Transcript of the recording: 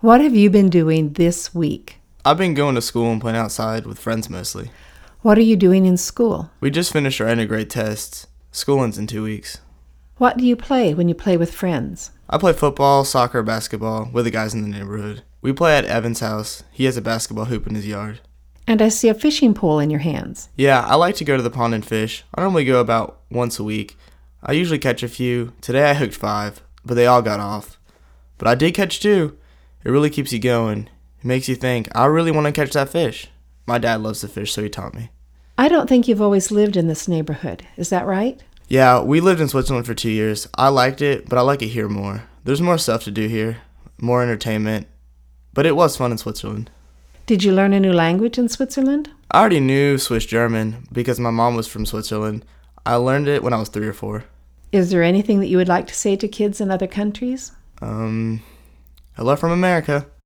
What have you been doing this week? I've been going to school and playing outside with friends mostly. What are you doing in school? We just finished our end-of-grade tests. School ends in 2 weeks. What do you play when you play with friends? I play football, soccer, basketball with the guys in the neighborhood. We play at Evan's house. He has a basketball hoop in his yard. And I see a fishing pole in your hands. Yeah, I like to go to the pond and fish. I normally go about once a week. I usually catch a few. Today I hooked 5, but they all got off. But I did catch 2. It really keeps you going. It makes you think, I really want to catch that fish. My dad loves to fish, so he taught me. I don't think you've always lived in this neighborhood. Is that right? Yeah, we lived in Switzerland for 2 years. I liked it, but I like it here more. There's more stuff to do here, more entertainment. But it was fun in Switzerland. Did you learn a new language in Switzerland? I already knew Swiss German because my mom was from Switzerland. I learned it when I was 3 or 4. Is there anything that you would like to say to kids in other countries? Hello from America.